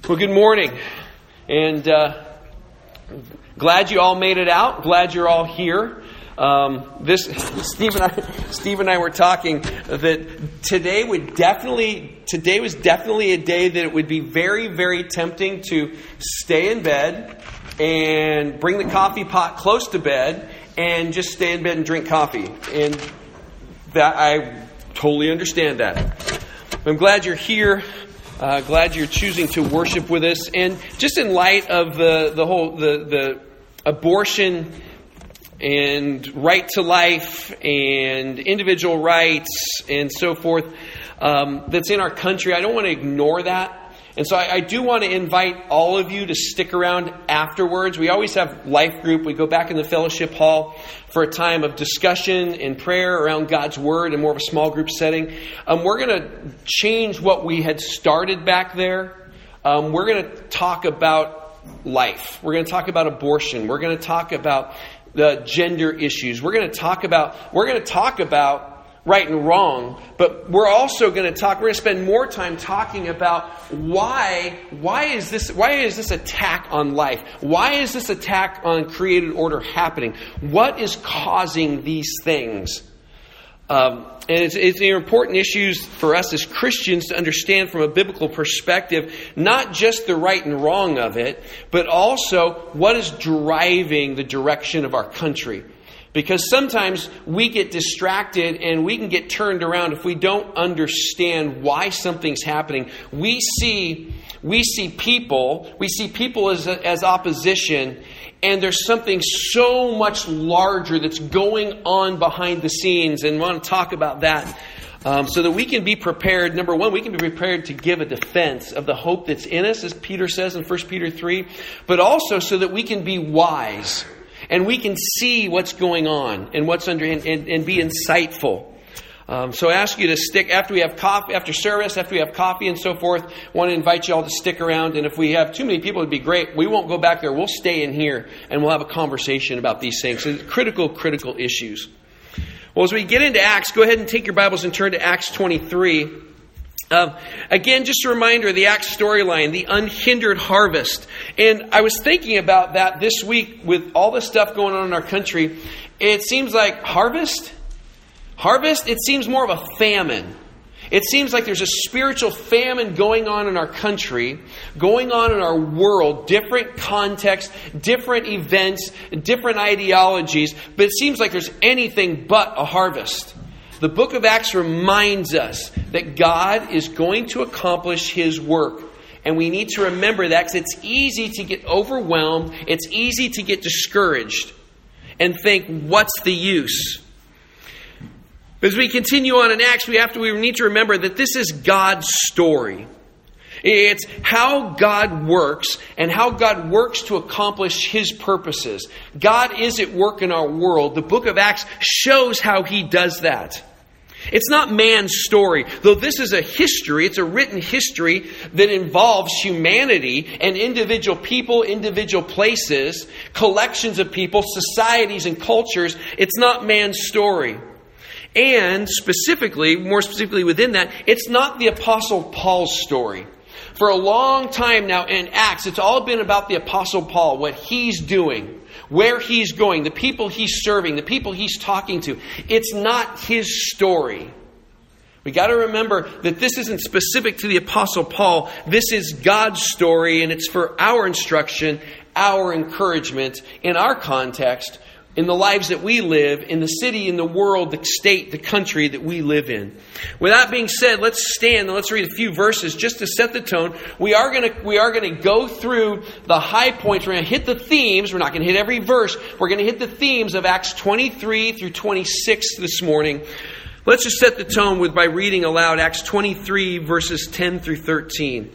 Well, good morning, and glad you all made it out. Glad you're all here. Steve and I were talking that today was definitely a day that it would be very, very tempting to stay in bed and bring the coffee pot close to bed and just stay in bed and drink coffee. And that I totally understand that. I'm glad you're here. Glad you're choosing to worship with us, and just in light of the abortion and right to life and individual rights and so forth that's in our country, I don't want to ignore that. And so I do want to invite all of you to stick around afterwards. We always have life group. We go back in the fellowship hall for a time of discussion and prayer around God's Word and more of a small group setting. We're going to change what we had started back there. We're going to talk about life. We're going to talk about abortion. We're going to talk about the gender issues. We're going to talk about right and wrong, but we're also going to spend more time talking about why is this attack on life? Why is this attack on created order happening? What is causing these things? And it's important issues for us as Christians to understand from a biblical perspective, not just the right and wrong of it, but also what is driving the direction of our country. Because sometimes we get distracted and we can get turned around if we don't understand why something's happening. We see people as opposition, and there's something so much larger that's going on behind the scenes, and we want to talk about that so that we can be prepared. Number one, we can be prepared to give a defense of the hope that's in us, as Peter says in 1 Peter 3, but also so that we can be wise. And we can see what's going on and what's under and be insightful. So I ask you to stick after we have coffee, after service, after we have coffee and so forth. I want to invite you all to stick around. And if we have too many people, it'd be great. We won't go back there. We'll stay in here and we'll have a conversation about these things. So critical issues. Well, as we get into Acts, go ahead and take your Bibles and turn to Acts 23. Again, just a reminder of the Acts storyline, the unhindered harvest. And I was thinking about that this week with all the stuff going on in our country. It seems like harvest, it seems more of a famine. It seems like there's a spiritual famine going on in our country, going on in our world, different contexts, different events, different ideologies. But it seems like there's anything but a harvest. The book of Acts reminds us that God is going to accomplish His work. And we need to remember that because it's easy to get overwhelmed. It's easy to get discouraged and think, what's the use? As we continue on in Acts, we need to remember that this is God's story. It's how God works and how God works to accomplish His purposes. God is at work in our world. The book of Acts shows how He does that. It's not man's story, though this is a history. It's a written history that involves humanity and individual people, individual places, collections of people, societies and cultures. It's not man's story. And more specifically within that, it's not the Apostle Paul's story. For a long time now in Acts, it's all been about the Apostle Paul, what he's doing, where he's going, the people he's serving, the people he's talking to. It's not his story. We got to remember that this isn't specific to the Apostle Paul. This is God's story, and it's for our instruction, our encouragement, in our context, in the lives that we live, in the city, in the world, the state, the country that we live in. With that being said, let's stand and let's read a few verses just to set the tone. We are going to go through the high points. We're going to hit the themes. We're not going to hit every verse. We're going to hit the themes of Acts 23 through 26 this morning. Let's just set the tone by reading aloud Acts 23 verses 10 through 13.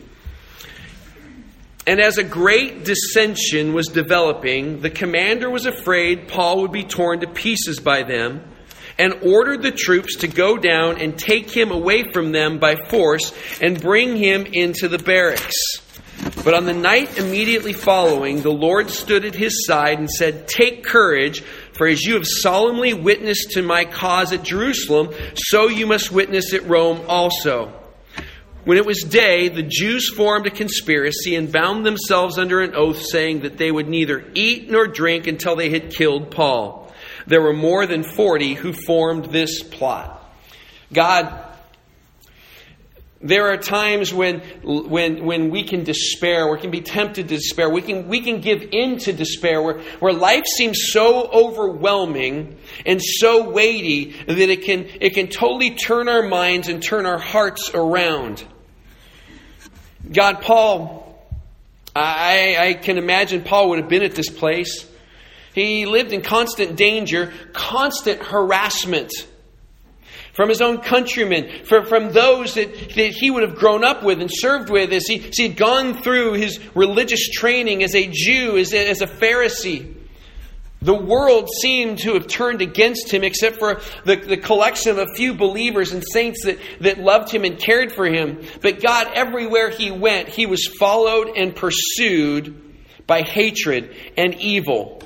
And as a great dissension was developing, the commander was afraid Paul would be torn to pieces by them, and ordered the troops to go down and take him away from them by force and bring him into the barracks. But on the night immediately following, the Lord stood at his side and said, "Take courage, for as you have solemnly witnessed to my cause at Jerusalem, so you must witness at Rome also." When it was day, the Jews formed a conspiracy and bound themselves under an oath, saying that they would neither eat nor drink until they had killed Paul. There were more than 40 who formed this plot. God, there are times when we can despair, we can be tempted to despair, we can give in to despair, where life seems so overwhelming and so weighty that it can totally turn our minds and turn our hearts around. God, Paul, I can imagine Paul would have been at this place. He lived in constant danger, constant harassment from his own countrymen, from those that he would have grown up with and served with as he had gone through his religious training as a Jew, as a Pharisee. The world seemed to have turned against him except for the collection of a few believers and saints that loved him and cared for him. But God, everywhere he went, he was followed and pursued by hatred and evil.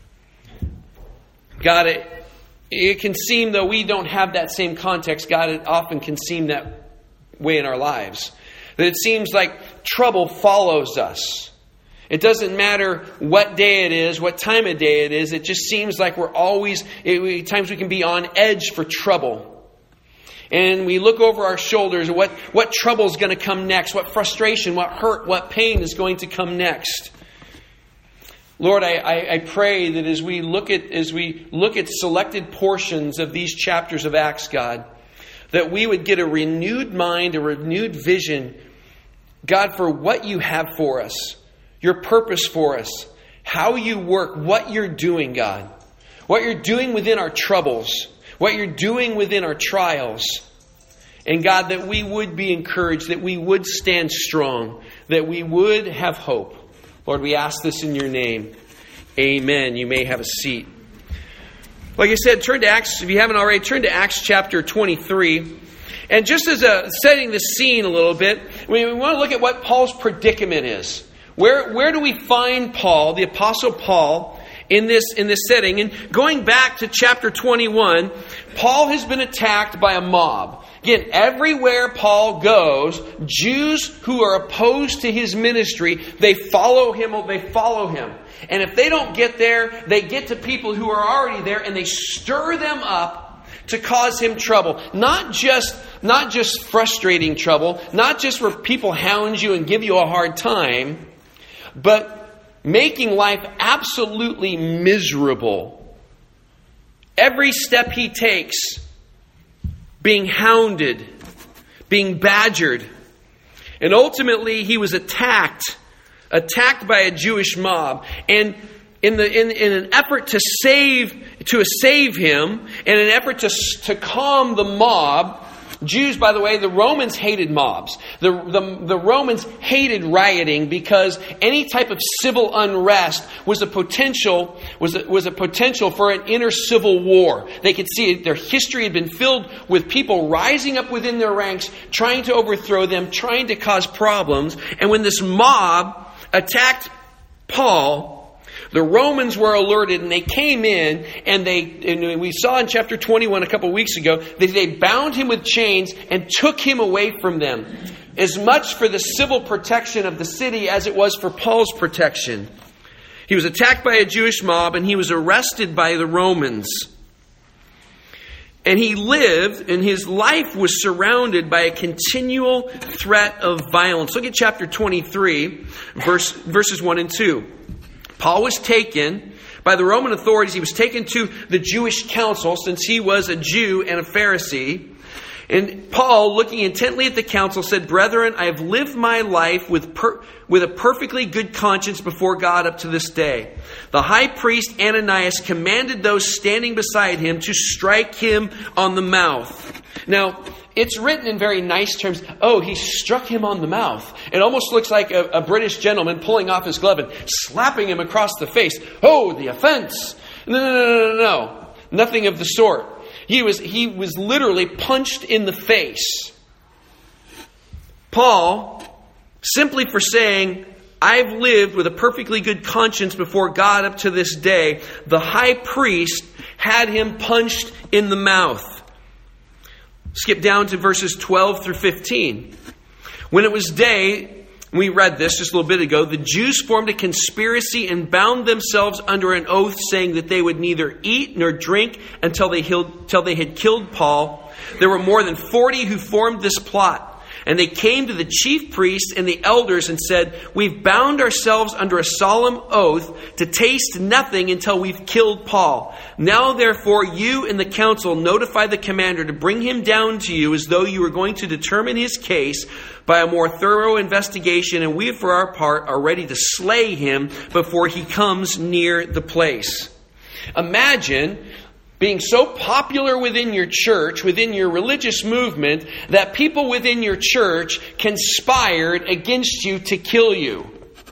God, it can seem, though we don't have that same context, God, it often can seem that way in our lives. That it seems like trouble follows us. It doesn't matter what day it is, what time of day it is. It just seems like we're always, at times we can be on edge for trouble. And we look over our shoulders, what trouble is going to come next? What frustration, what hurt, what pain is going to come next? Lord, I pray that as we look at selected portions of these chapters of Acts, God, that we would get a renewed mind, a renewed vision, God, for what you have for us, your purpose for us, how you work, what you're doing, God, what you're doing within our troubles, what you're doing within our trials. And God, that we would be encouraged, that we would stand strong, that we would have hope. Lord, we ask this in your name. Amen. You may have a seat. Like I said, turn to Acts, if you haven't already, turn to Acts chapter 23. And just as setting the scene a little bit, we want to look at what Paul's predicament is. Where do we find Paul, the Apostle Paul, in this setting? And going back to chapter 21, Paul has been attacked by a mob. Again, everywhere Paul goes, Jews who are opposed to his ministry, they follow him. And if they don't get there, they get to people who are already there and they stir them up to cause him trouble. Not just frustrating trouble, not just where people hound you and give you a hard time, but making life absolutely miserable. Every step he takes, being hounded, being badgered. And ultimately he was attacked by a Jewish mob. And in an effort to save him, in an effort to calm the mob, Jews, by the way, the Romans hated mobs. The Romans hated rioting because any type of civil unrest was a potential for an inner civil war. They could see it. Their history had been filled with people rising up within their ranks, trying to overthrow them, trying to cause problems. And when this mob attacked Paul, the Romans were alerted and they came in and we saw in chapter 21 a couple of weeks ago that they bound him with chains and took him away from them. As much for the civil protection of the city as it was for Paul's protection. He was attacked by a Jewish mob and he was arrested by the Romans. And he lived, and his life was surrounded by a continual threat of violence. Look at chapter 23, verses 1 and 2. Paul was taken by the Roman authorities. He was taken to the Jewish council since he was a Jew and a Pharisee. And Paul, looking intently at the council, said, "Brethren, I have lived my life with a perfectly good conscience before God up to this day." The high priest Ananias commanded those standing beside him to strike him on the mouth. Now, it's written in very nice terms. Oh, he struck him on the mouth. It almost looks like a British gentleman pulling off his glove and slapping him across the face. Oh, the offense. No. Nothing of the sort. He was literally punched in the face. Paul, simply for saying, "I've lived with a perfectly good conscience before God up to this day," the high priest had him punched in the mouth. Skip down to verses 12 through 15. When it was day, we read this just a little bit ago, the Jews formed a conspiracy and bound themselves under an oath, saying that they would neither eat nor drink until they had killed Paul. There were more than 40 who formed this plot. And they came to the chief priests and the elders and said, "We've bound ourselves under a solemn oath to taste nothing until we've killed Paul. Now, therefore, you and the council notify the commander to bring him down to you as though you were going to determine his case by a more thorough investigation, and we, for our part, are ready to slay him before he comes near the place." Imagine being so popular within your church, within your religious movement, that people within your church conspired against you to kill you.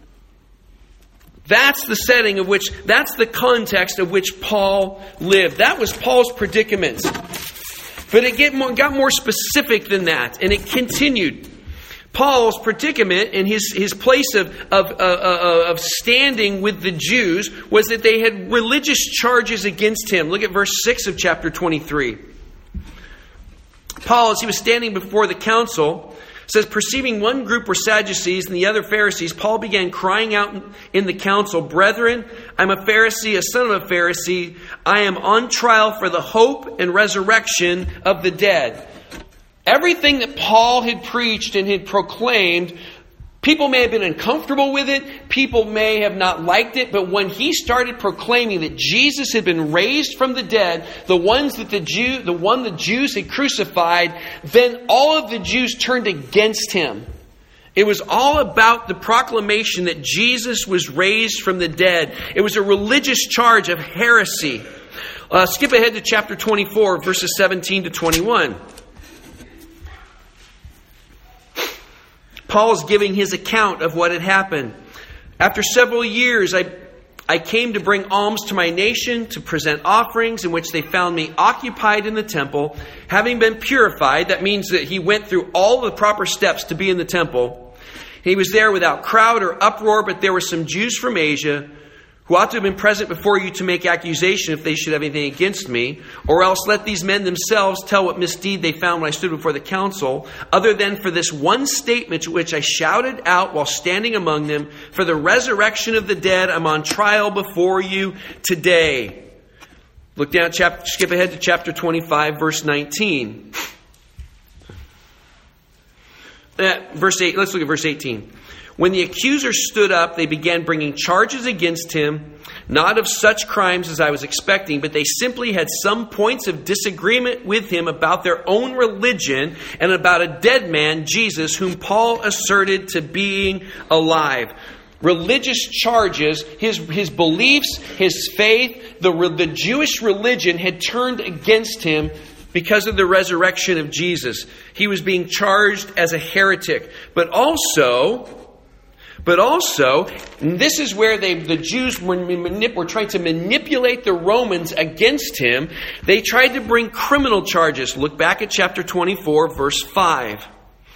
That's the setting of which, that's the context of which Paul lived. That was Paul's predicament. But it got more specific than that, and it continued. Paul's predicament and his place of standing with the Jews was that they had religious charges against him. Look at verse 6 of chapter 23. Paul, as he was standing before the council, says, perceiving one group were Sadducees and the other Pharisees, Paul began crying out in the council, "Brethren, I'm a Pharisee, a son of a Pharisee. I am on trial for the hope and resurrection of the dead." Everything that Paul had preached and had proclaimed, people may have been uncomfortable with it, people may have not liked it, but when he started proclaiming that Jesus had been raised from the dead, the one the Jews had crucified, then all of the Jews turned against him. It was all about the proclamation that Jesus was raised from the dead. It was a religious charge of heresy. Skip ahead to chapter 24, verses 17 to 21. Paul's giving his account of what had happened. After several years, I came to bring alms to my nation, to present offerings, in which they found me occupied in the temple, having been purified. That means that he went through all the proper steps to be in the temple. He was there without crowd or uproar, but there were some Jews from Asia who ought to have been present before you to make accusation if they should have anything against me, or else let these men themselves tell what misdeed they found when I stood before the council, other than for this one statement which I shouted out while standing among them, for the resurrection of the dead, I'm on trial before you today. Look down, skip ahead to chapter 25, verse 19. Verse 8. Let's look at verse 18. When the accusers stood up, they began bringing charges against him, not of such crimes as I was expecting, but they simply had some points of disagreement with him about their own religion and about a dead man, Jesus, whom Paul asserted to being alive. Religious charges, his beliefs, his faith, the Jewish religion had turned against him because of the resurrection of Jesus. He was being charged as a heretic. But also, and this is where the Jews were trying to manipulate the Romans against him. They tried to bring criminal charges. Look back at chapter 24, verse 5.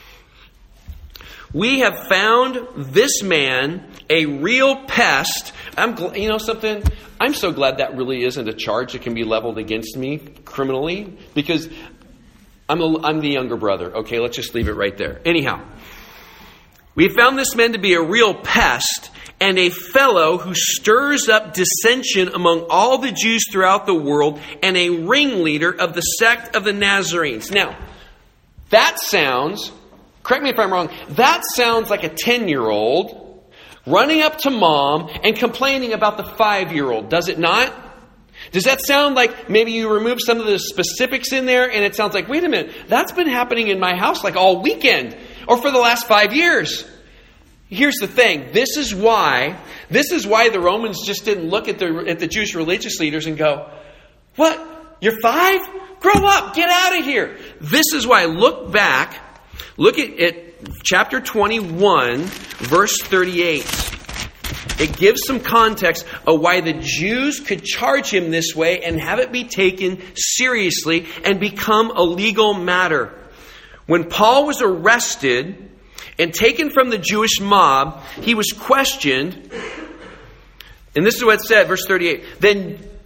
We have found this man a real pest. You know something? I'm so glad that really isn't a charge that can be leveled against me criminally, because I'm the younger brother. Okay, let's just leave it right there. Anyhow. We have found this man to be a real pest and a fellow who stirs up dissension among all the Jews throughout the world and a ringleader of the sect of the Nazarenes. Now, that sounds, correct me if I'm wrong, that sounds like a 10-year-old running up to mom and complaining about the 5-year-old, does it not? Does that sound like maybe you remove some of the specifics in there and it sounds like, wait a minute, that's been happening in my house like all weekend or for the last 5 years? Here's the thing. This is why the Romans just didn't look at the Jewish religious leaders and go, what? You're 5? Grow up. Get out of here. This is why. Look back. Look at chapter 21, verse 38. It gives some context of why the Jews could charge him this way and have it be taken seriously and become a legal matter. When Paul was arrested and taken from the Jewish mob, he was questioned. And this is what it said, verse 38. Then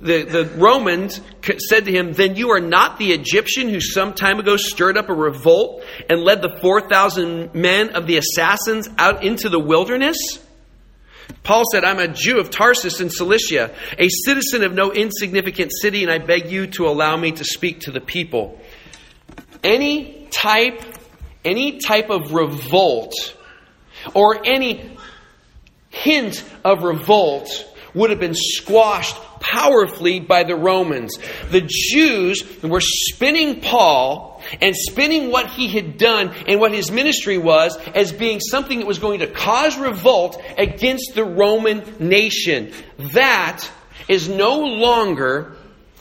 the Romans said to him, "Then you are not the Egyptian who some time ago stirred up a revolt and led the 4,000 men of the assassins out into the wilderness?" Paul said, "I'm a Jew of Tarsus in Cilicia, a citizen of no insignificant city, and I beg you to allow me to speak to the people." Any type of revolt or any hint of revolt would have been squashed powerfully by the Romans. The Jews were spinning Paul and spinning what he had done and what his ministry was as being something that was going to cause revolt against the Roman nation. That is no longer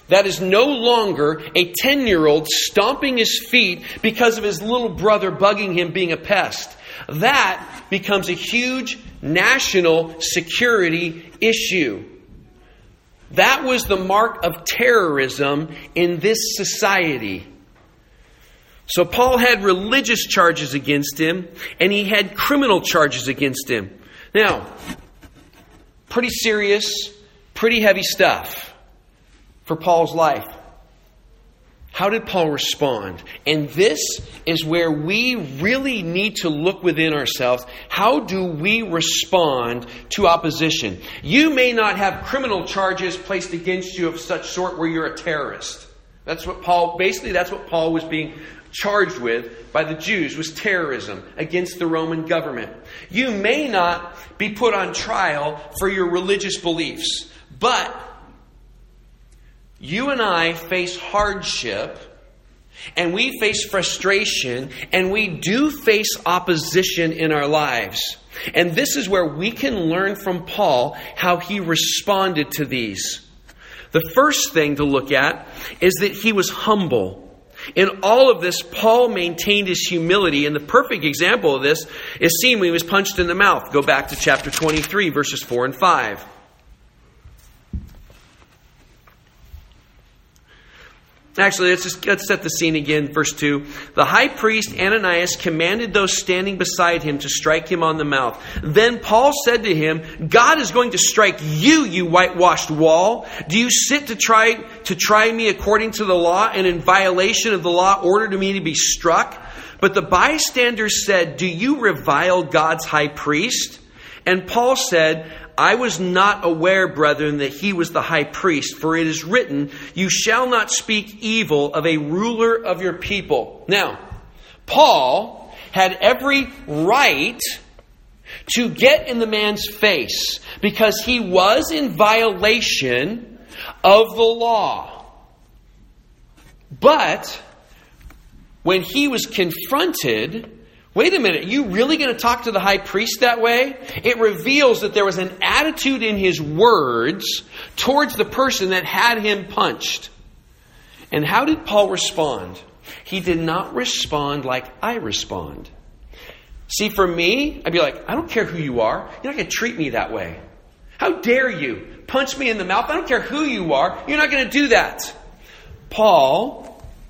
a 10-year-old stomping his feet because of his little brother bugging him being a pest. That becomes a huge national security issue. That was the mark of terrorism in this society. So Paul had religious charges against him, and he had criminal charges against him. Now, pretty serious, pretty heavy stuff for Paul's life. How did Paul respond? And this is where we really need to look within ourselves. How do we respond to opposition? You may not have criminal charges placed against you of such sort where you're a terrorist. That's what Paul was being charged with by the Jews, was terrorism against the Roman government. You may not be put on trial for your religious beliefs, but you and I face hardship, and we face frustration, and we do face opposition in our lives. And this is where we can learn from Paul how he responded to these. The first thing to look at is that he was humble. In all of this, Paul maintained his humility, and the perfect example of this is seen when he was punched in the mouth. Go back to chapter 23, verses 4 and 5. Actually, let's set the scene again. Verse 2. The high priest Ananias commanded those standing beside him to strike him on the mouth. Then Paul said to him, "God is going to strike you, you whitewashed wall. Do you sit to try me according to the law, and in violation of the law order me to be struck?" But the bystanders said, "Do you revile God's high priest?" And Paul said, "I was not aware, brethren, that he was the high priest, for it is written, 'You shall not speak evil of a ruler of your people.'" Now, Paul had every right to get in the man's face because he was in violation of the law. But when he was confronted, wait a minute, you really going to talk to the high priest that way? It reveals that there was an attitude in his words towards the person that had him punched. And how did Paul respond? He did not respond like I respond. See, for me, I'd be like, I don't care who you are. You're not going to treat me that way. How dare you punch me in the mouth? I don't care who you are. You're not going to do that. Paul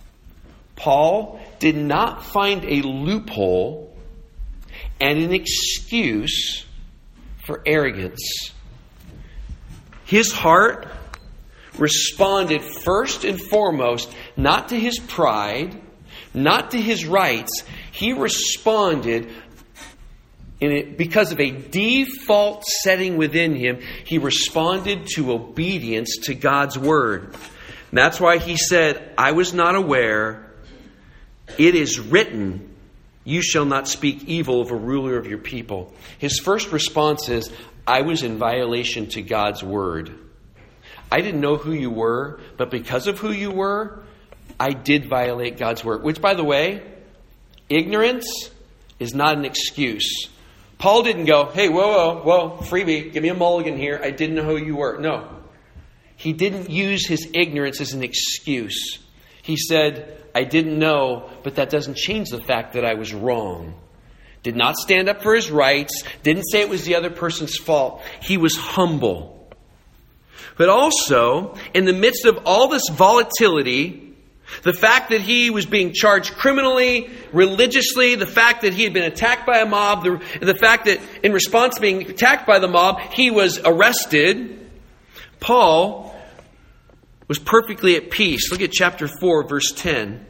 did not find a loophole and an excuse for arrogance. His heart responded first and foremost, not to his pride, not to his rights. He responded because of a default setting within him. He responded to obedience to God's word. And that's why he said, "I was not aware. It is written, you shall not speak evil of a ruler of your people." His first response is, I was in violation to God's word. I didn't know who you were, but because of who you were, I did violate God's word. Which, by the way, ignorance is not an excuse. Paul didn't go, "Hey, whoa, freebie, give me a mulligan here. I didn't know who you were." No. He didn't use his ignorance as an excuse. He said, "I didn't know, but that doesn't change the fact that I was wrong." Did not stand up for his rights. Didn't say it was the other person's fault. He was humble. But also, in the midst of all this volatility, the fact that he was being charged criminally, religiously, the fact that he had been attacked by a mob, the fact that in response to being attacked by the mob, he was arrested, Paul was perfectly at peace. Look at chapter 4, verse 10.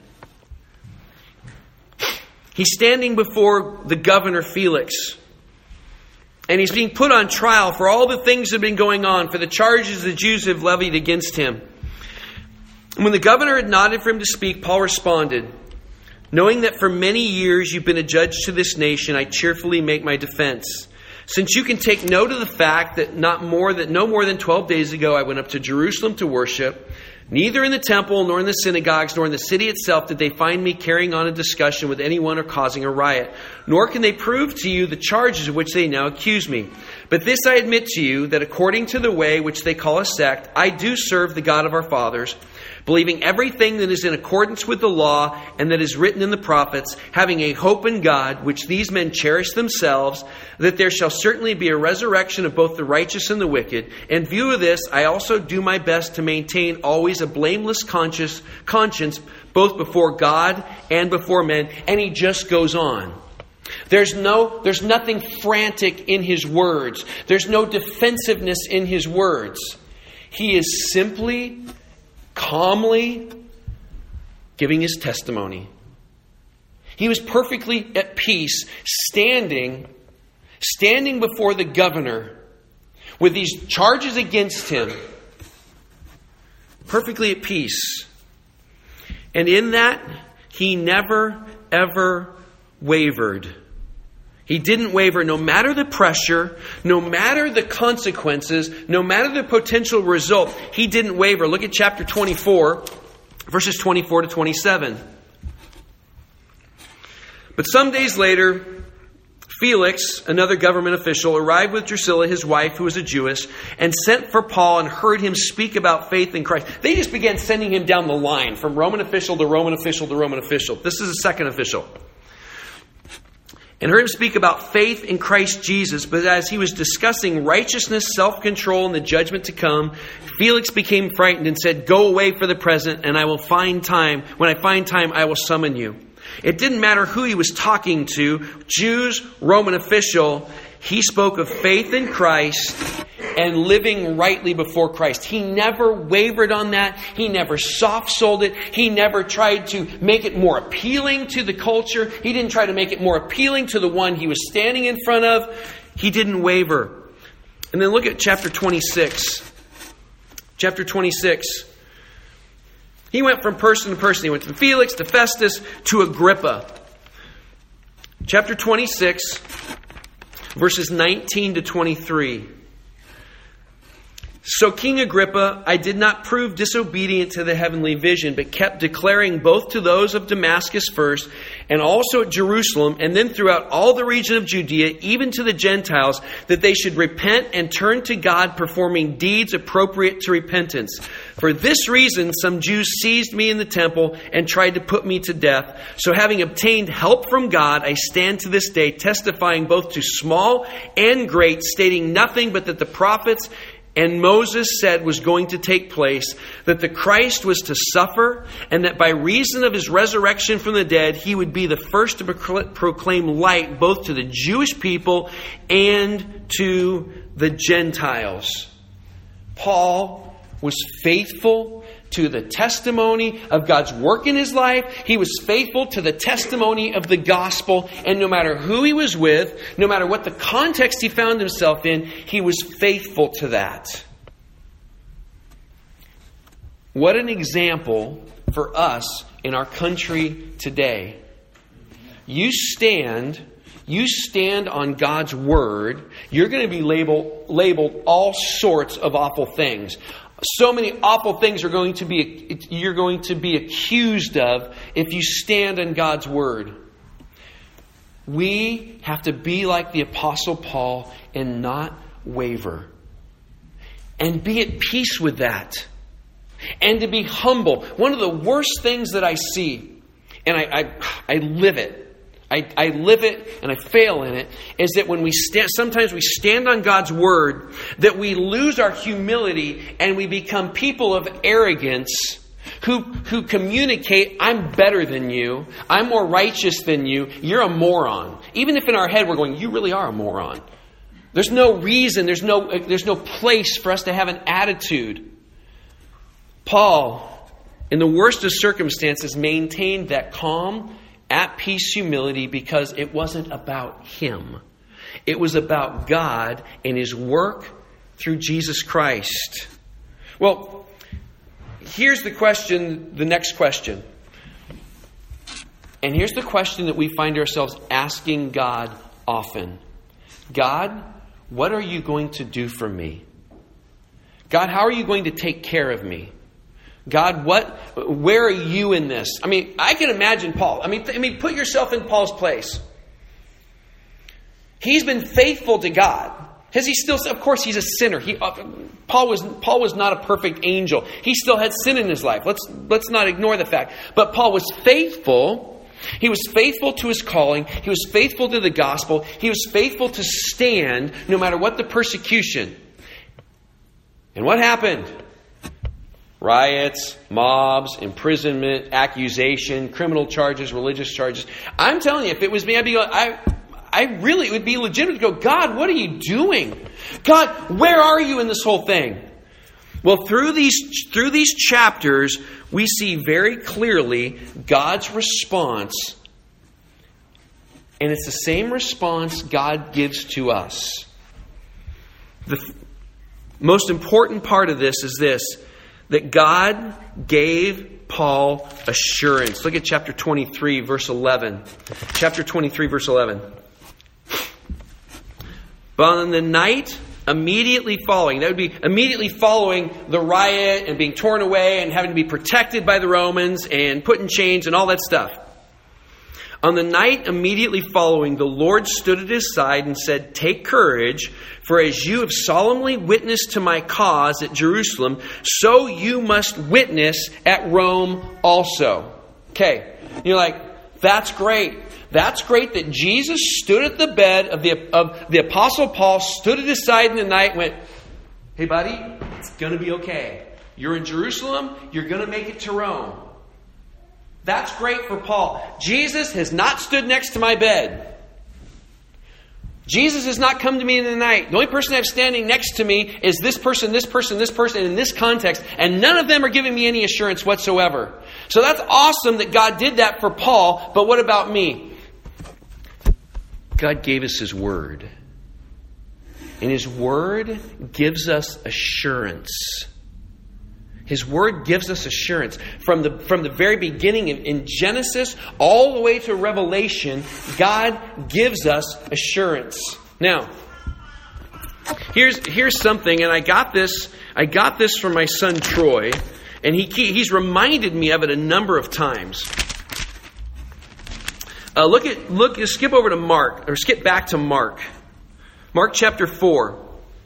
He's standing before the governor Felix. And he's being put on trial for all the things that have been going on, for the charges the Jews have levied against him. And when the governor had nodded for him to speak, Paul responded, "Knowing that for many years you've been a judge to this nation, I cheerfully make my defense. Since you can take note of the fact that no more than 12 days ago I went up to Jerusalem to worship, neither in the temple, nor in the synagogues, nor in the city itself did they find me carrying on a discussion with anyone or causing a riot. Nor can they prove to you the charges of which they now accuse me. But this I admit to you, that according to the way which they call a sect, I do serve the God of our fathers, believing everything that is in accordance with the law and that is written in the prophets, having a hope in God, which these men cherish themselves, that there shall certainly be a resurrection of both the righteous and the wicked. In view of this, I also do my best to maintain always a blameless conscience, both before God and before men." And he just goes on. There's nothing frantic in his words. There's no defensiveness in his words. He is simply, calmly giving his testimony. He was perfectly at peace, standing before the governor with these charges against him. Perfectly at peace. And in that, he never, ever wavered. He didn't waver no matter the pressure, no matter the consequences, no matter the potential result. He didn't waver. Look at chapter 24, verses 24 to 27. "But some days later, Felix, another government official, arrived with Drusilla, his wife, who was a Jewess, and sent for Paul and heard him speak about faith in Christ." They just began sending him down the line from Roman official to Roman official to Roman official. This is a second official. "And heard him speak about faith in Christ Jesus. But as he was discussing righteousness, self-control, and the judgment to come, Felix became frightened and said, 'Go away for the present, and I will find time. When I find time, I will summon you.' It didn't matter who he was talking to, Jews, Roman official. He spoke of faith in Christ and living rightly before Christ. He never wavered on that. He never soft-sold it. He never tried to make it more appealing to the culture. He didn't try to make it more appealing to the one he was standing in front of. He didn't waver. And then look at chapter 26. Chapter 26. He went from person to person. He went from Felix to Festus to Agrippa. Chapter 26, verses 19 to 23. "So King Agrippa, I did not prove disobedient to the heavenly vision, but kept declaring both to those of Damascus first, and also at Jerusalem, and then throughout all the region of Judea, even to the Gentiles, that they should repent and turn to God, performing deeds appropriate to repentance. For this reason, some Jews seized me in the temple and tried to put me to death. So having obtained help from God, I stand to this day, testifying both to small and great, stating nothing but that the prophets and Moses said was going to take place, that the Christ was to suffer, and that by reason of his resurrection from the dead, he would be the first to proclaim light both to the Jewish people and to the Gentiles." Paul was faithful to the testimony of God's work in his life. He was faithful to the testimony of the gospel. And no matter who he was with, no matter what the context he found himself in, he was faithful to that. What an example for us in our country today. You stand on God's word, you're going to be labeled all sorts of awful things. So many awful things you're going to be accused of if you stand on God's word. We have to be like the Apostle Paul and not waver. And be at peace with that. And to be humble. One of the worst things that I see, and I live it, I live it and I fail in it, is that when sometimes we stand on God's word, that we lose our humility and we become people of arrogance who communicate, "I'm better than you, I'm more righteous than you, you're a moron." Even if in our head we're going, "You really are a moron." There's no reason, there's no place for us to have an attitude. Paul, in the worst of circumstances, maintained that calm, at peace humility because it wasn't about him. It was about God and his work through Jesus Christ. Well, here's the question, the next question. And here's the question that we find ourselves asking God often. God, what are you going to do for me? God, how are you going to take care of me? God, where are you in this? I mean, I can imagine Paul. I mean, put yourself in Paul's place. He's been faithful to God. Has he still? Of course, he's a sinner. Paul was not a perfect angel. He still had sin in his life. Let's not ignore the fact. But Paul was faithful. He was faithful to his calling. He was faithful to the gospel. He was faithful to stand no matter what the persecution. And what happened? Riots, mobs, imprisonment, accusation, criminal charges, religious charges. I'm telling you, if it was me, I'd be like, it would be legitimate to go, God, what are you doing? God, where are you in this whole thing? Well, through these chapters, we see very clearly God's response. And it's the same response God gives to us. The most important part of this is this, that God gave Paul assurance. Look at chapter 23, verse 11. Chapter 23, verse 11. But on the night immediately following, that would be immediately following the riot and being torn away and having to be protected by the Romans and put in chains and all that stuff. On the night immediately following, the Lord stood at his side and said, "Take courage, for as you have solemnly witnessed to my cause at Jerusalem, so you must witness at Rome also." Okay, you're like, that's great. That's great that Jesus stood at the bed of the Apostle Paul, stood at his side in the night and went, "Hey buddy, it's going to be okay. You're in Jerusalem, you're going to make it to Rome." That's great for Paul. Jesus has not stood next to my bed. Jesus has not come to me in the night. The only person I have standing next to me is this person, this person, this person, in this context. And none of them are giving me any assurance whatsoever. So that's awesome that God did that for Paul. But what about me? God gave us His Word. And His Word gives us assurance. His Word gives us assurance. From the very beginning in Genesis all the way to Revelation, God gives us assurance. Now, here's something, and I got this from my son Troy, and he's reminded me of it a number of times. Skip over to Mark, or skip back to Mark. Mark chapter 4.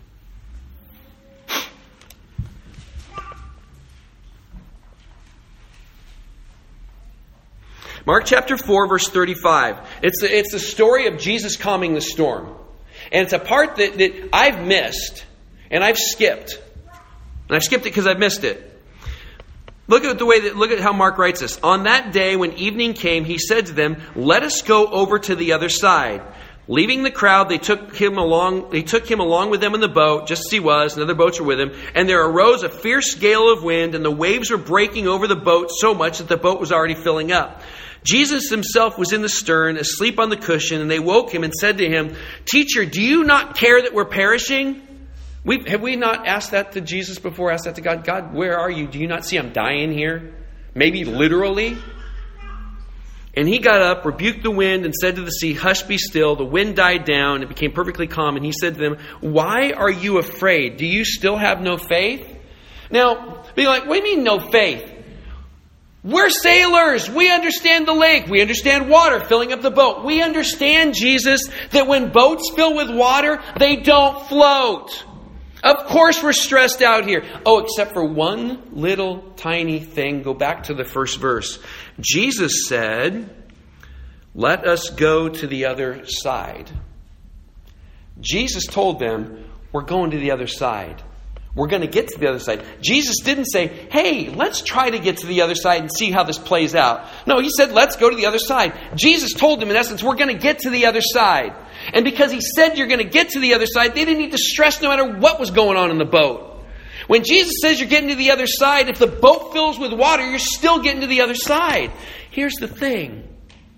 Mark chapter 4, verse 35. It's the story of Jesus calming the storm. And it's a part that I've missed, and I've skipped. And I've skipped it because I've missed it. Look at how Mark writes this. On that day when evening came, he said to them, "Let us go over to the other side." Leaving the crowd, they took him along with them in the boat, just as he was, and other boats were with him. And there arose a fierce gale of wind, and the waves were breaking over the boat so much that the boat was already filling up. Jesus himself was in the stern, asleep on the cushion, and they woke him and said to him, "Teacher, do you not care that we're perishing?" Have we not asked that to Jesus before? Asked that to God? God, where are you? Do you not see I'm dying here? Maybe literally. And he got up, rebuked the wind, and said to the sea, "Hush, be still." The wind died down. It became perfectly calm. And he said to them, "Why are you afraid? Do you still have no faith?" Now, be like, what do you mean no faith? We're sailors. We understand the lake. We understand water filling up the boat. We understand, Jesus, that when boats fill with water, they don't float. Of course we're stressed out here. Oh, except for one little tiny thing. Go back to the first verse. Jesus said, "Let us go to the other side." Jesus told them, we're going to the other side. We're going to get to the other side. Jesus didn't say, "Hey, let's try to get to the other side and see how this plays out." No, he said, "Let's go to the other side." Jesus told them, in essence, we're going to get to the other side. And because he said you're going to get to the other side, they didn't need to stress no matter what was going on in the boat. When Jesus says you're getting to the other side, if the boat fills with water, you're still getting to the other side. Here's the thing.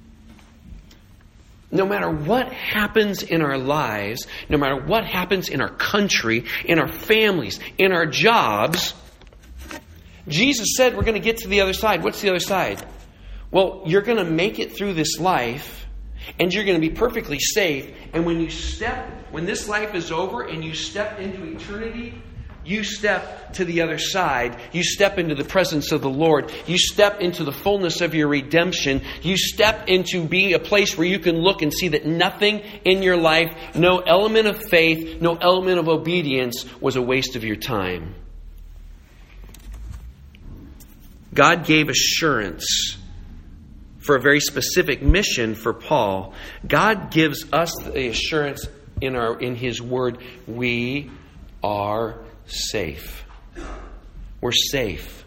No matter what happens in our lives, no matter what happens in our country, in our families, in our jobs, Jesus said we're going to get to the other side. What's the other side? Well, you're going to make it through this life, and you're going to be perfectly safe. And when this life is over and you step into eternity, you step to the other side. You step into the presence of the Lord. You step into the fullness of your redemption. You step into being a place where you can look and see that nothing in your life, no element of faith, no element of obedience was a waste of your time. God gave assurance for a very specific mission for Paul. God gives us the assurance in His Word. We are safe. We're safe.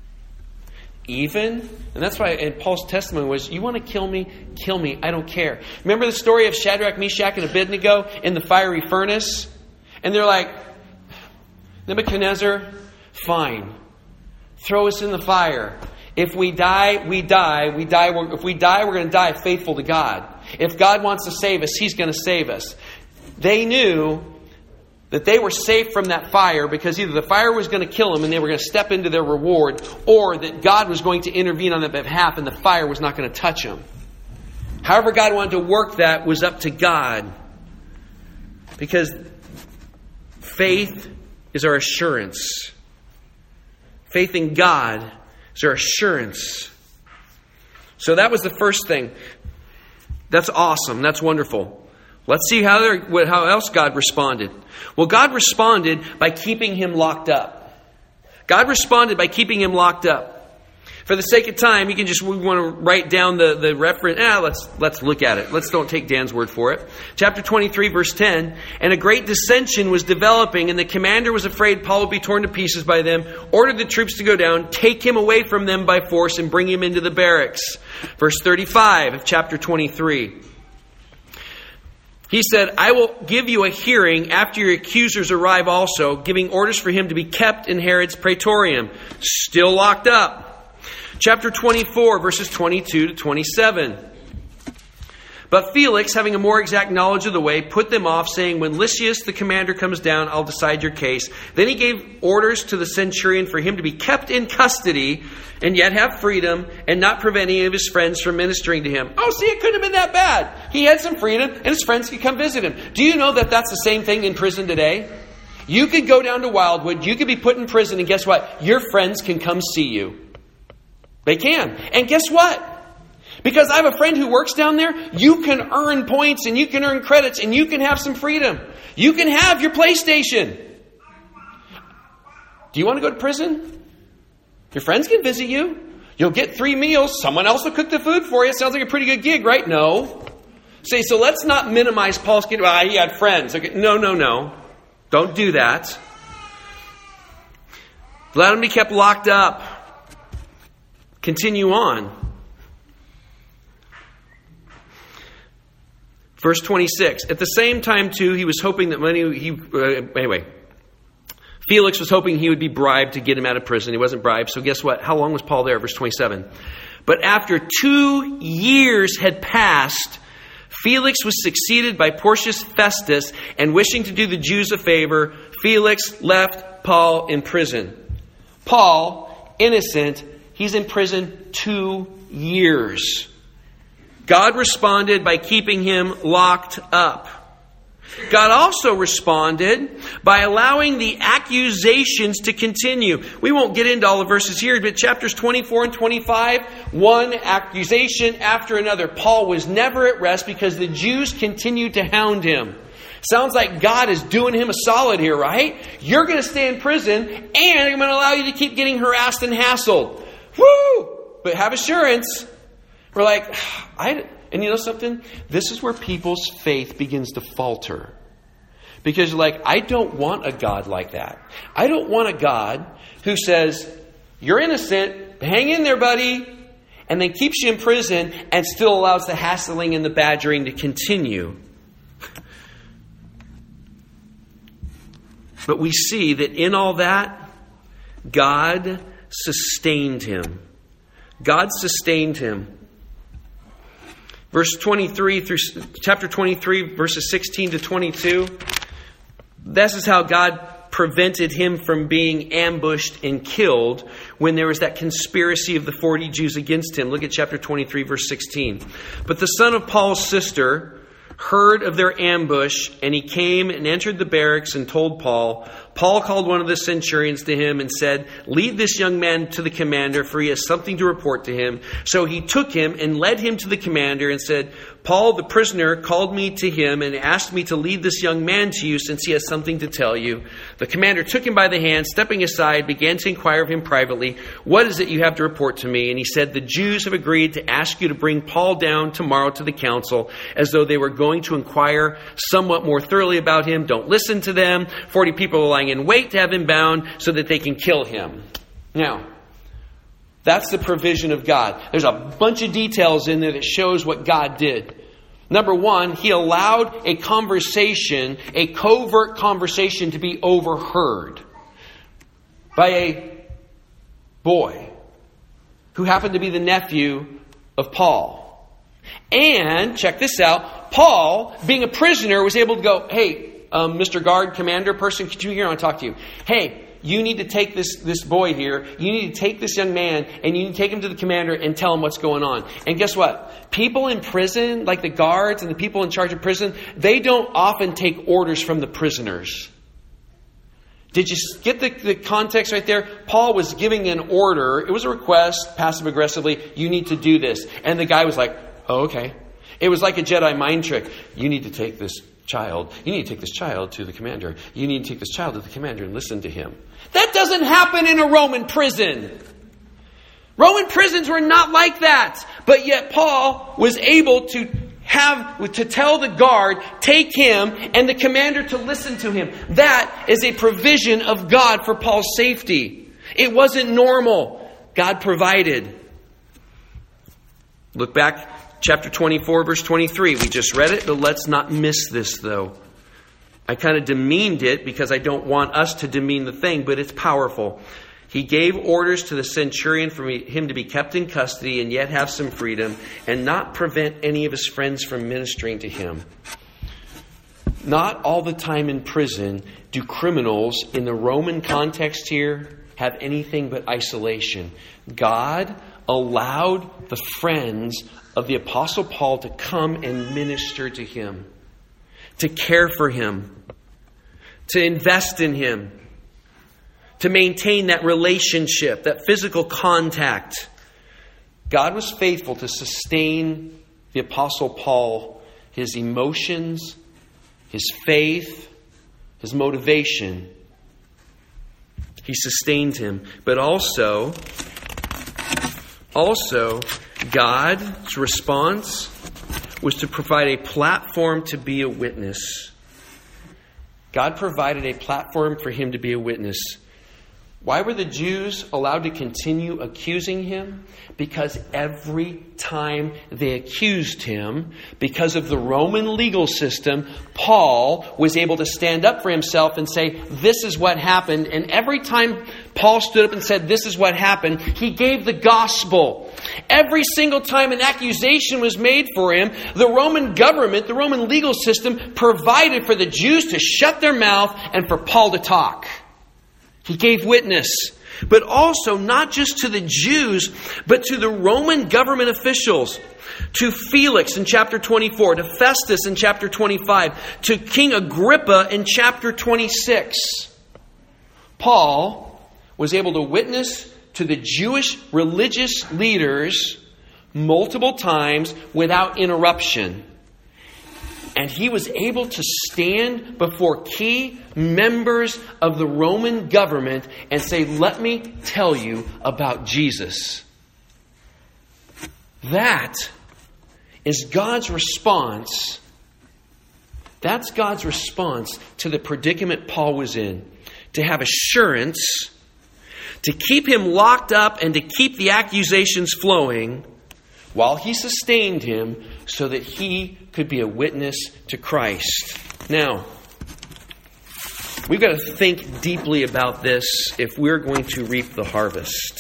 And that's why and Paul's testimony was, you want to kill me? Kill me. I don't care. Remember the story of Shadrach, Meshach, and Abednego in the fiery furnace? And they're like, Nebuchadnezzar, fine. Throw us in the fire. If we die, we die. If we die, we're going to die faithful to God. If God wants to save us, He's going to save us. They knew that they were safe from that fire because either the fire was going to kill them and they were going to step into their reward, or that God was going to intervene on their behalf and the fire was not going to touch them. However God wanted to work that was up to God. Because faith is our assurance. Faith in God is our assurance. So that was the first thing. That's awesome. That's wonderful. Let's see how else God responded. Well, God responded by keeping him locked up. God responded by keeping him locked up. For the sake of time, we want to write down the reference. Let's look at it. Don't take Dan's word for it. Chapter 23, verse 10. And a great dissension was developing, and the commander was afraid Paul would be torn to pieces by them, ordered the troops to go down, take him away from them by force, and bring him into the barracks. Verse 35 of chapter 23. He said, I will give you a hearing after your accusers arrive also, giving orders for him to be kept in Herod's praetorium. Still locked up. Chapter 24, verses 22 to 27. But Felix, having a more exact knowledge of the way, put them off, saying, when Lysias the commander comes down, I'll decide your case. Then he gave orders to the centurion for him to be kept in custody and yet have freedom and not prevent any of his friends from ministering to him. Oh, see, it couldn't have been that bad. He had some freedom and his friends could come visit him. Do you know that that's the same thing in prison today? You could go down to Wildwood, you could be put in prison, and guess what? Your friends can come see you. They can. And guess what? Because I have a friend who works down there, you can earn points and you can earn credits and you can have some freedom. You can have your PlayStation. Do you want to go to prison? Your friends can visit you. You'll get 3 meals. Someone else will cook the food for you. Sounds like a pretty good gig, right? No. Say, so let's not minimize Paul's kid. Well, he had friends. Okay. No. Don't do that. Let him be kept locked up. Continue on. Verse 26. At the same time, too, he was hoping that Felix was hoping he would be bribed to get him out of prison. He wasn't bribed. So guess what? How long was Paul there? Verse 27. But after 2 years had passed, Felix was succeeded by Porcius Festus, and wishing to do the Jews a favor, Felix left Paul in prison. Paul, innocent, he's in prison 2 years. God responded by keeping him locked up. God also responded by allowing the accusations to continue. We won't get into all the verses here, but chapters 24 and 25, one accusation after another. Paul was never at rest because the Jews continued to hound him. Sounds like God is doing him a solid here, right? You're going to stay in prison, and I'm going to allow you to keep getting harassed and hassled. Woo! But have assurance. We're like, and you know something? This is where people's faith begins to falter. Because you're like, I don't want a God like that. I don't want a God who says, you're innocent, hang in there, buddy, and then keeps you in prison and still allows the hassling and the badgering to continue. But we see that in all that, God sustained him. God sustained him. Verse 23 through chapter 23, verses 16 to 22. This is how God prevented him from being ambushed and killed when there was that conspiracy of the 40 Jews against him. Look at chapter 23, verse 16. But the son of Paul's sister heard of their ambush, and he came and entered the barracks and told Paul. Paul called one of the centurions to him and said, "Lead this young man to the commander, for he has something to report to him." So he took him and led him to the commander and said, "Paul, the prisoner, called me to him and asked me to lead this young man to you since he has something to tell you." The commander took him by the hand, stepping aside, began to inquire of him privately, "What is it you have to report to me?" And he said, "The Jews have agreed to ask you to bring Paul down tomorrow to the council, as though they were going to inquire somewhat more thoroughly about him. Don't listen to them. 40 people are lying in wait to have him bound so that they can kill him." Now, that's the provision of God. There's a bunch of details in there that shows what God did. Number one, he allowed a conversation, a covert conversation, to be overheard by a boy who happened to be the nephew of Paul. And, check this out, Paul, being a prisoner, was able to go, "Hey, Mr. Guard, commander person, could you hear? I want to talk to you. Hey, you need to take this boy here. You need to take this young man and you need to take him to the commander and tell him what's going on." And guess what? People in prison, like the guards and the people in charge of prison, they don't often take orders from the prisoners. Did you get the context right there? Paul was giving an order. It was a request, passive aggressively. You need to do this. And the guy was like, "Oh, okay." It was like a Jedi mind trick. You need to take this child. You need to take this child to the commander. You need to take this child to the commander and listen to him. That doesn't happen in a Roman prison. Roman prisons were not like that. But yet Paul was able to tell the guard, take him, and the commander to listen to him. That is a provision of God for Paul's safety. It wasn't normal. God provided. Look back, chapter 24, verse 23. We just read it, but let's not miss this, though. I kind of demeaned it because I don't want us to demean the thing, but it's powerful. He gave orders to the centurion for him to be kept in custody and yet have some freedom and not prevent any of his friends from ministering to him. Not all the time in prison do criminals in the Roman context here have anything but isolation. God allowed the friends of the Apostle Paul to come and minister to him, to care for him, to invest in him, to maintain that relationship, that physical contact. God was faithful to sustain the Apostle Paul, his emotions, his faith, his motivation. He sustained him. But also, God's response was to provide a platform to be a witness. God provided a platform for him to be a witness. Why were the Jews allowed to continue accusing him? Because every time they accused him, because of the Roman legal system, Paul was able to stand up for himself and say, "This is what happened." And every time Paul stood up and said, "This is what happened," he gave the gospel. Every single time an accusation was made for him, the Roman government, the Roman legal system, provided for the Jews to shut their mouth and for Paul to talk. He gave witness. But also not just to the Jews, but to the Roman government officials. To Felix in chapter 24, to Festus in chapter 25, to King Agrippa in chapter 26. Paul was able to witness to the Jewish religious leaders multiple times without interruption. And he was able to stand before key members of the Roman government and say, "Let me tell you about Jesus." That is God's response. That's God's response to the predicament Paul was in. To have assurance, to keep him locked up and to keep the accusations flowing while he sustained him so that he could be a witness to Christ. Now, We've got to think deeply about this if we're going to reap the harvest.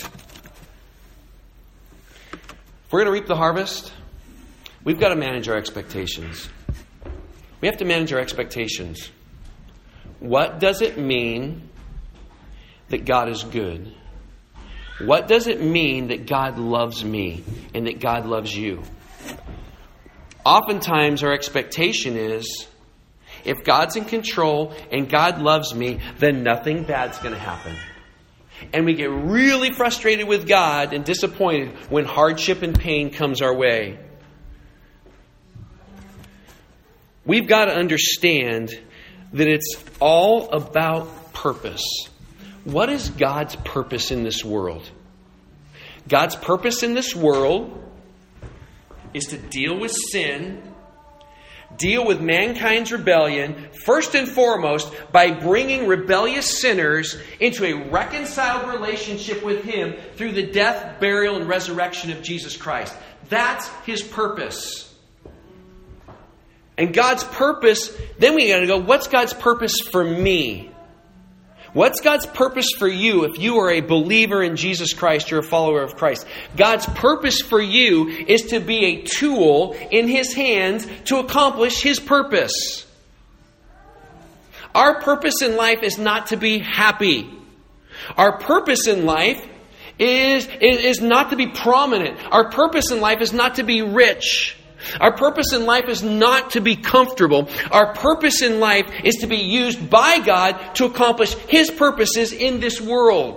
If we're going to reap the harvest, we've got to manage our expectations. We have to manage our expectations. What does it mean that God is good? What does it mean that God loves me and that God loves you? Oftentimes our expectation is, if God's in control and God loves me, then nothing bad's going to happen. And we get really frustrated with God and disappointed when hardship and pain comes our way. We've got to understand that it's all about purpose. What is God's purpose in this world? God's purpose in this world is to deal with sin, deal with mankind's rebellion, first and foremost, by bringing rebellious sinners into a reconciled relationship with Him through the death, burial, and resurrection of Jesus Christ. That's His purpose. And God's purpose, then we got to go, what's God's purpose for me? What's God's purpose for you if you are a believer in Jesus Christ, you're a follower of Christ? God's purpose for you is to be a tool in His hands to accomplish His purpose. Our purpose in life is not to be happy. Our purpose in life is not to be prominent. Our purpose in life is not to be rich. Our purpose in life is not to be comfortable. Our purpose in life is to be used by God to accomplish His purposes in this world.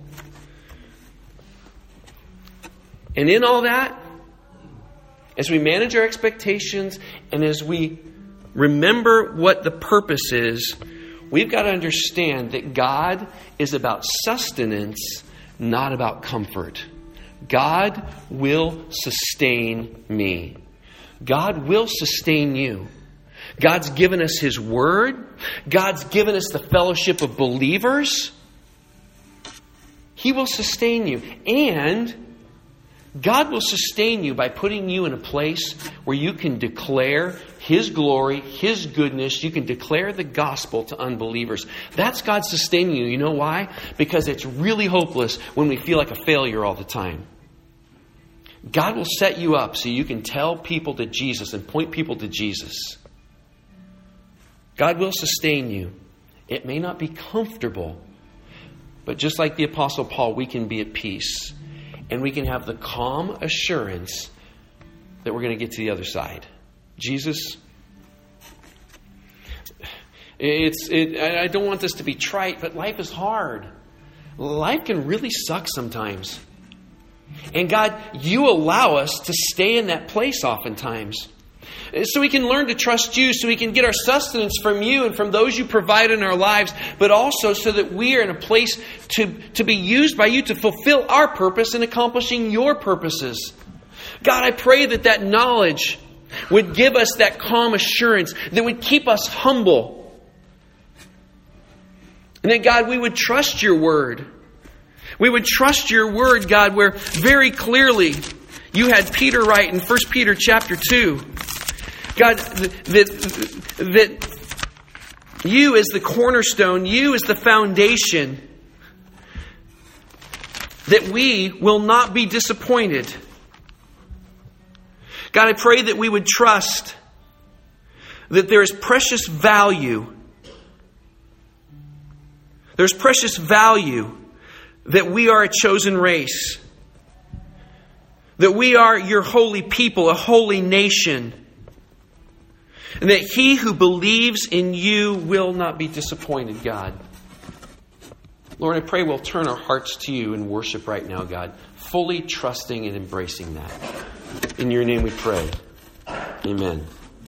And in all that, as we manage our expectations and as we remember what the purpose is, we've got to understand that God is about sustenance, not about comfort. God will sustain me. God will sustain you. God's given us His Word. God's given us the fellowship of believers. He will sustain you. And God will sustain you by putting you in a place where you can declare His glory, His goodness. You can declare the gospel to unbelievers. That's God sustaining you. You know why? Because it's really hopeless when we feel like a failure all the time. God will set you up so you can tell people to Jesus and point people to Jesus. God will sustain you. It may not be comfortable, but just like the Apostle Paul, we can be at peace. And we can have the calm assurance that we're going to get to the other side. Jesus, I don't want this to be trite, but life is hard. Life can really suck sometimes. And God, you allow us to stay in that place oftentimes. So we can learn to trust you, so we can get our sustenance from you and from those you provide in our lives, but also so that we are in a place to be used by you to fulfill our purpose in accomplishing your purposes. God, I pray that knowledge would give us that calm assurance, that would keep us humble. And that, God, we would trust your word. We would trust your word, God, where very clearly you had Peter write in 1 Peter chapter 2. God, that you as the cornerstone, you as the foundation, that we will not be disappointed. God, I pray that we would trust that there is precious value. There's precious value that we are a chosen race. That we are your holy people, a holy nation. And that he who believes in you will not be disappointed, God. Lord, I pray we'll turn our hearts to you in worship right now, God. Fully trusting and embracing that. In your name we pray. Amen.